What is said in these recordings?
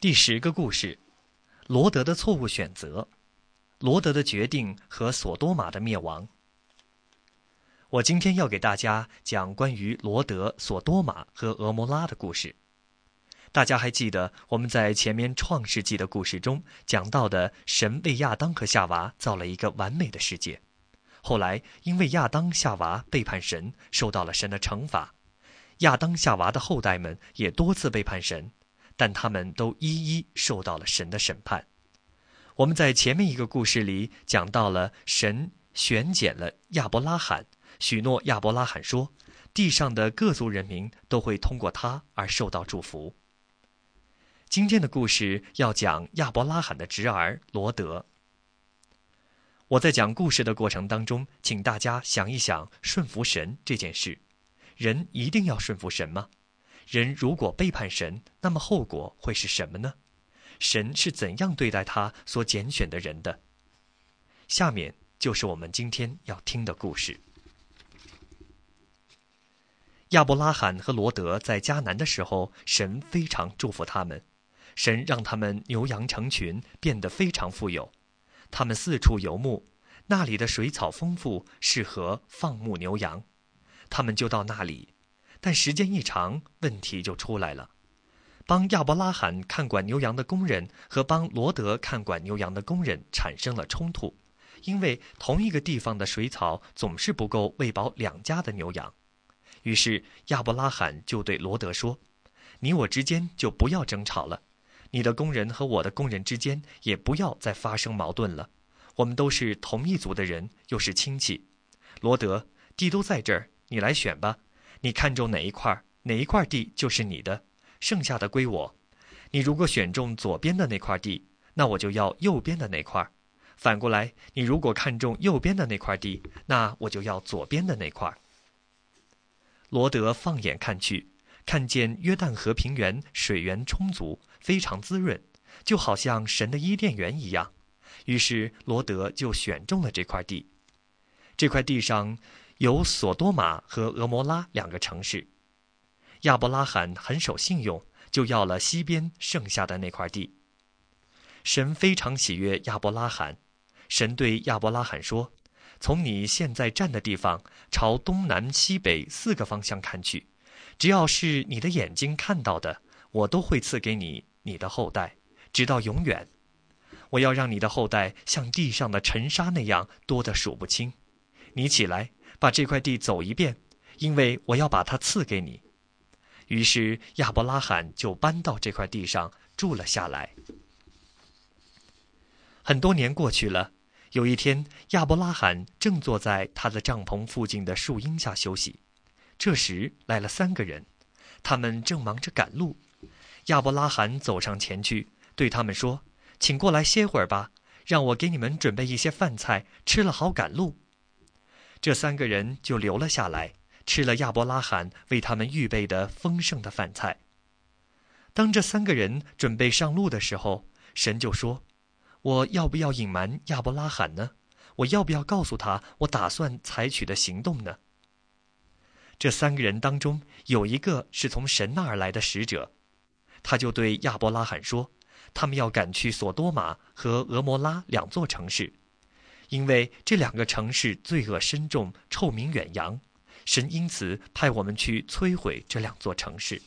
第10个故事：罗德的错误选择，罗德的决定和索多玛的灭亡。我今天要给大家讲关于罗德、索多玛和俄摩拉的故事。大家还记得我们在前面创世纪的故事中讲到的，神为亚当和夏娃造了一个完美的世界。后来因为亚当、夏娃背叛神，受到了神的惩罚。亚当、夏娃的后代们也多次背叛神，但他们都一一受到了神的审判。我们在前面一个故事里讲到了神选拣了亚伯拉罕，许诺亚伯拉罕说，地上的各族人民都会通过他而受到祝福。今天的故事要讲亚伯拉罕的侄儿罗德。我在讲故事的过程当中，请大家想一想顺服神这件事。人一定要顺服神吗？人如果背叛神，那么后果会是什么呢？神是怎样对待他所拣选的人的？下面就是我们今天要听的故事。亚伯拉罕和罗德在迦南的时候，神非常祝福他们，神让他们牛羊成群，变得非常富有。他们四处游牧，那里的水草丰富，适合放牧牛羊，他们就到那里。但时间一长，问题就出来了。帮亚伯拉罕看管牛羊的工人和帮罗德看管牛羊的工人产生了冲突，因为同一个地方的水草总是不够喂饱两家的牛羊。于是亚伯拉罕就对罗德说，你我之间就不要争吵了，你的工人和我的工人之间也不要再发生矛盾了，我们都是同一族的人，又是亲戚。罗德，地都在这儿，你来选吧，你看中哪一块地就是你的，剩下的归我。你如果选中左边的那块地，那我就要右边的那块。反过来，你如果看中右边的那块地，那我就要左边的那块。罗德放眼看去，看见约旦河平原水源充足，非常滋润，就好像神的伊甸园一样。于是罗德就选中了这块地。这块地上有索多玛和俄摩拉2个城市。亚伯拉罕很守信用，就要了西边剩下的那块地。神非常喜悦亚伯拉罕，神对亚伯拉罕说，从你现在站的地方朝东南西北4个方向看去，只要是你的眼睛看到的，我都会赐给你你的后代，直到永远。我要让你的后代像地上的尘沙那样多得数不清。你起来，把这块地走一遍，因为我要把它赐给你。于是亚伯拉罕就搬到这块地上住了下来。很多年过去了，有一天亚伯拉罕正坐在他的帐篷附近的树荫下休息，这时来了3个人，他们正忙着赶路。亚伯拉罕走上前去，对他们说，请过来歇会儿吧，让我给你们准备一些饭菜，吃了好赶路。这3个人就留了下来，吃了亚伯拉罕为他们预备的丰盛的饭菜。当这3个人准备上路的时候，神就说，我要不要隐瞒亚伯拉罕呢？我要不要告诉他我打算采取的行动呢？这3个人当中有一个是从神那儿来的使者，他就对亚伯拉罕说，他们要赶去索多玛和俄摩拉2座城市，因为这2个城市罪恶深重，臭名远扬，神因此派我们去摧毁这2座城市。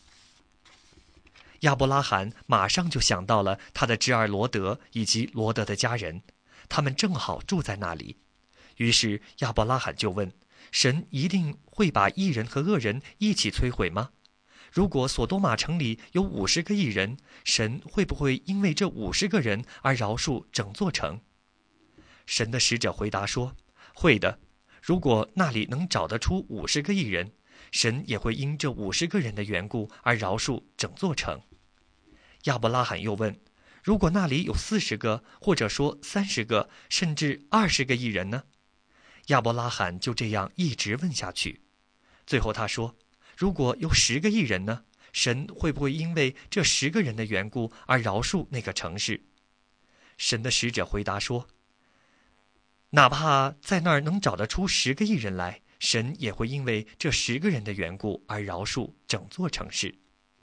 亚伯拉罕马上就想到了他的侄儿罗德以及罗德的家人，他们正好住在那里。于是亚伯拉罕就问，神一定会把义人和恶人一起摧毁吗？如果索多玛城里有50个义人，神会不会因为这50个人而饶恕整座城？神的使者回答说，会的，如果那里能找得出50个义人，神也会因这50个人的缘故而饶恕整座城。亚伯拉罕又问，如果那里有40个，或者说30个，甚至20个义人呢？亚伯拉罕就这样一直问下去。最后他说，如果有10个义人呢？神会不会因为这10个人的缘故而饶恕那个城市？神的使者回答说，哪怕在那儿能找得出10个义人来，神也会因为这10个人的缘故而饶恕整座城市。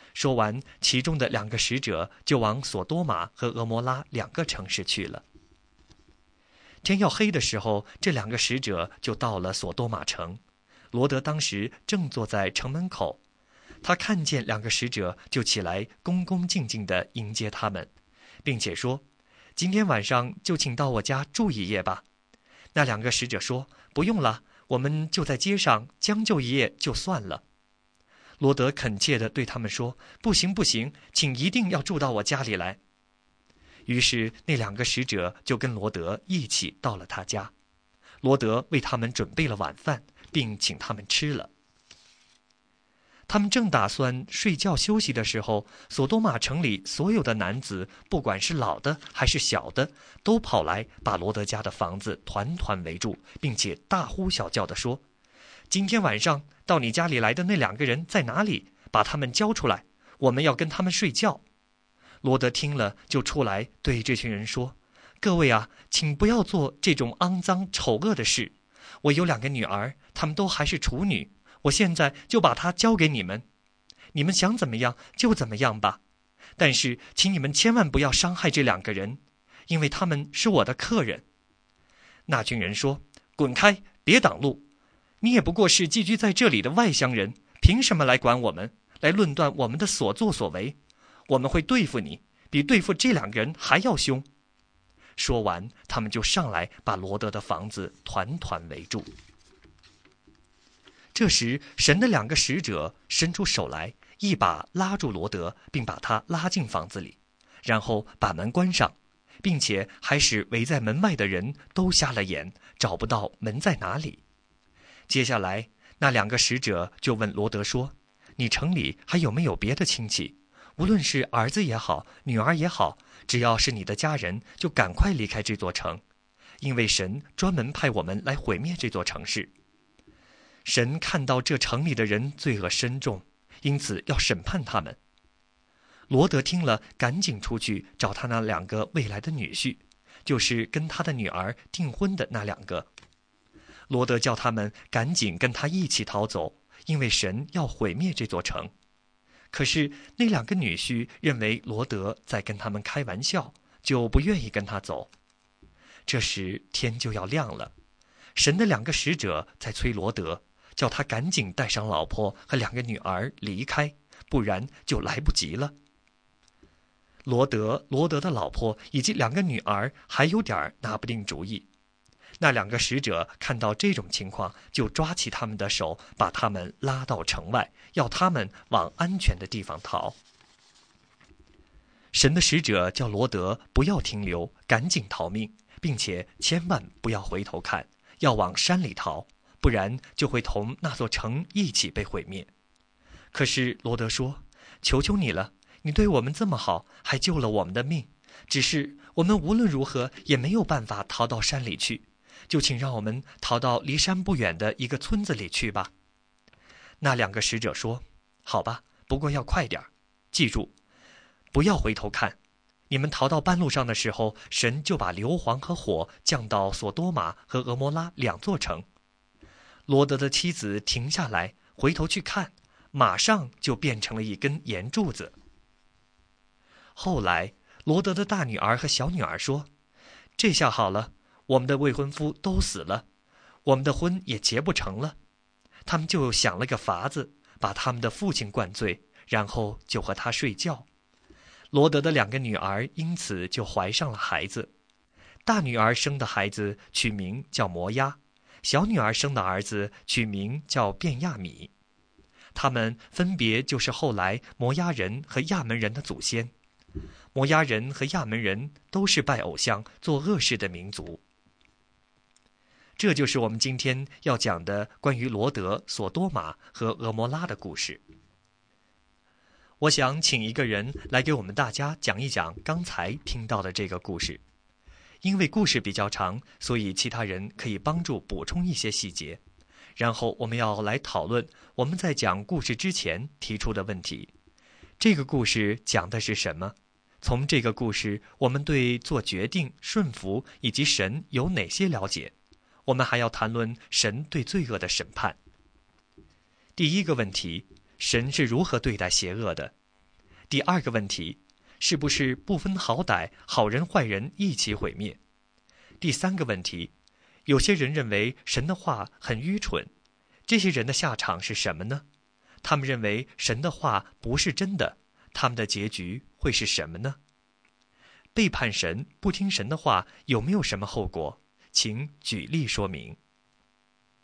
说完，其中的2个使者就往索多玛和俄摩拉2个城市去了。天要黑的时候，这2个使者就到了索多玛城。罗德当时正坐在城门口，他看见2个使者，就起来恭恭敬敬地迎接他们，并且说：“今天晚上就请到我家住一夜吧。”那2个使者说：“不用了，我们就在街上将就一夜就算了。”罗德恳切地对他们说：“不行不行，请一定要住到我家里来。”于是那2个使者就跟罗德一起到了他家。罗德为他们准备了晚饭，并请他们吃了。他们正打算睡觉休息的时候，索多玛城里所有的男子，不管是老的还是小的，都跑来把罗德家的房子团团围住，并且大呼小叫地说：“今天晚上到你家里来的那2个人在哪里？把他们交出来，我们要跟他们睡觉。”罗德听了，就出来对这群人说：“各位啊，请不要做这种肮脏丑恶的事。我有2个女儿，她们都还是处女，我现在就把她交给你们，你们想怎么样就怎么样吧。但是请你们千万不要伤害这2个人，因为他们是我的客人。”那群人说：“滚开，别挡路！你也不过是寄居在这里的外乡人，凭什么来管我们，来论断我们的所作所为？我们会对付你，比对付这2个人还要凶。”说完，他们就上来把罗德的房子团团围住。这时，神的2个使者伸出手来，一把拉住罗德，并把他拉进房子里，然后把门关上，并且还使围在门外的人都瞎了眼，找不到门在哪里。接下来，那2个使者就问罗德说：“你城里还有没有别的亲戚？无论是儿子也好，女儿也好，只要是你的家人，就赶快离开这座城，因为神专门派我们来毁灭这座城市。神看到这城里的人罪恶深重，因此要审判他们。”罗德听了，赶紧出去找他那2个未来的女婿，就是跟他的女儿订婚的那2个。罗德叫他们赶紧跟他一起逃走，因为神要毁灭这座城。可是那2个女婿认为罗德在跟他们开玩笑，就不愿意跟他走。这时天就要亮了，神的2个使者在催罗德，叫他赶紧带上老婆和2个女儿离开，不然就来不及了。罗德的老婆以及2个女儿还有点拿不定主意。那2个使者看到这种情况，就抓起他们的手，把他们拉到城外，要他们往安全的地方逃。神的使者叫罗德不要停留，赶紧逃命，并且千万不要回头看，要往山里逃，不然就会同那座城一起被毁灭。可是罗德说：“求求你了，你对我们这么好，还救了我们的命，只是我们无论如何也没有办法逃到山里去，就请让我们逃到离山不远的一个村子里去吧。”那2个使者说：“好吧，不过要快点，记住，不要回头看。你们逃到半路上的时候，神就把硫磺和火降到索多玛和俄摩拉2座城。”罗德的妻子停下来，回头去看，马上就变成了一根岩柱子。后来，罗德的大女儿和小女儿说：“这下好了，我们的未婚夫都死了，我们的婚也结不成了。”他们就想了个法子，把他们的父亲灌醉，然后就和他睡觉。罗德的2个女儿因此就怀上了孩子。大女儿生的孩子取名叫摩押，小女儿生的儿子取名叫便亚米。他们分别就是后来摩押人和亚门人的祖先。摩押人和亚门人都是拜偶像、做恶事的民族。这就是我们今天要讲的关于罗德、索多玛和俄摩拉的故事。我想请一个人来给我们大家讲一讲刚才听到的这个故事。因为故事比较长，所以其他人可以帮助补充一些细节。然后我们要来讨论我们在讲故事之前提出的问题。这个故事讲的是什么？从这个故事，我们对做决定、顺服以及神有哪些了解？我们还要谈论神对罪恶的审判。第一个问题，神是如何对待邪恶的？ 第二个问题，是不是不分好歹，好人坏人一起毁灭？第三个问题，有些人认为神的话很愚蠢，这些人的下场是什么呢？他们认为神的话不是真的，他们的结局会是什么呢？背叛神，不听神的话，有没有什么后果？请举例说明。